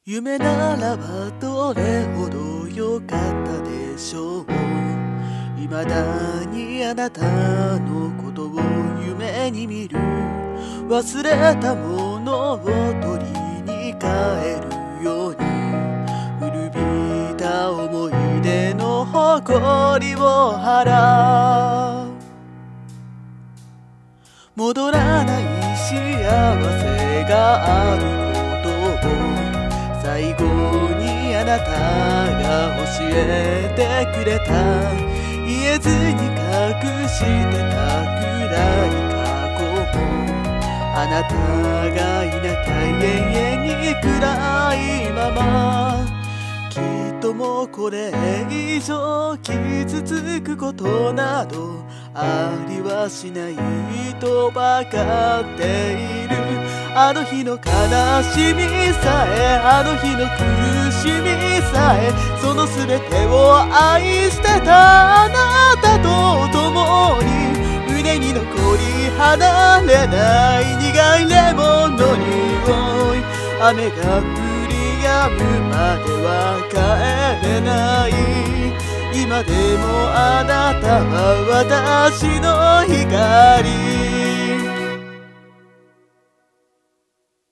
夢ならばどれほど良かったでしょう。未だにあなたのことを夢に見る。忘れたものを取りに帰るように、古びた思い出の誇りを払う。戻らない幸せがあることを最後にあなたが教えてくれた。言えずに隠してたくらい過去も、あなたがいなきゃ永遠に暗いまま。きっともうこれ以上傷つくことなどありはしないとわかっている。あの日の悲しみさえ、あの日の苦しみさえ、その全てを愛してたあなたと共に、胸に残り離れない苦いレモンの匂い。雨が降り止むまでは帰れない。今でもあなたは私の光。